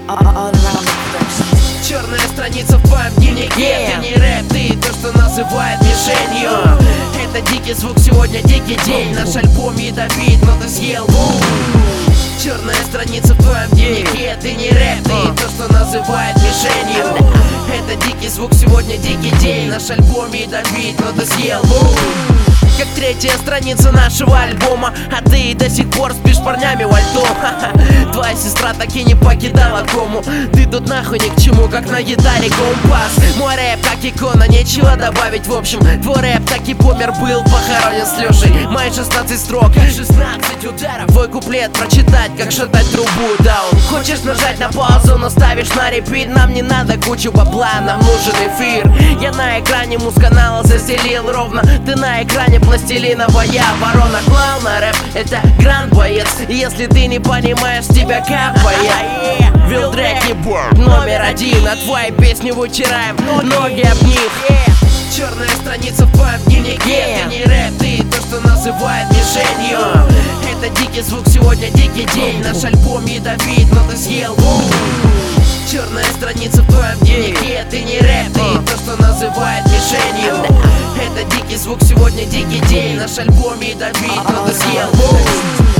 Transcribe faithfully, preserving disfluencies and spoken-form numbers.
Черная страница в твоем дневнике. Yeah. Ты не рэп, ты то, что называют мишенью. Это дикий звук, сегодня дикий день. Наш альбом ядовит, но ты съел. Черная страница в твоем дневнике. Ты не рэп, ты то, что называют мишенью. Это дикий звук, сегодня дикий день. Наш альбом ядовит, но ты съел. Как третья страница нашего альбома, а ты до сих пор спишь с парнями во льду. Твоя сестра так и не покидала кому. Ты тут нахуй ни к чему, как на гитаре компас. Мой рэп как икона, нечего добавить. В общем, твой рэп так и помер, был похоронен с Лешей. Мои шестнадцать строк, шестнадцать ударов. Твой куплет прочитать, как шатать трубу даун. Хочешь нажать на паузу, но ставишь на репит. Нам не надо кучу бабла, нам нужен эфир. Я на экране муз-канала застелил ровно. Ты на экране пластилиновая ворона. Клауна рэп — это гранд-боец. Если ты не понимаешь, тебя капает. Вилдреки номер один. А твои песни вытираем ноги об них. Черная страница в твоем дневнике. Ты не рэп, ты то, что называют мишенью. Это дикий звук, сегодня дикий день. Наш альбом ядовит, но ты съел. Черная страница в твоем дневнике. Ты не рэп, ты то, что называют мишенью. Это дикий звук, сегодня дикий день. Наш альбом ядовит, но ты съел.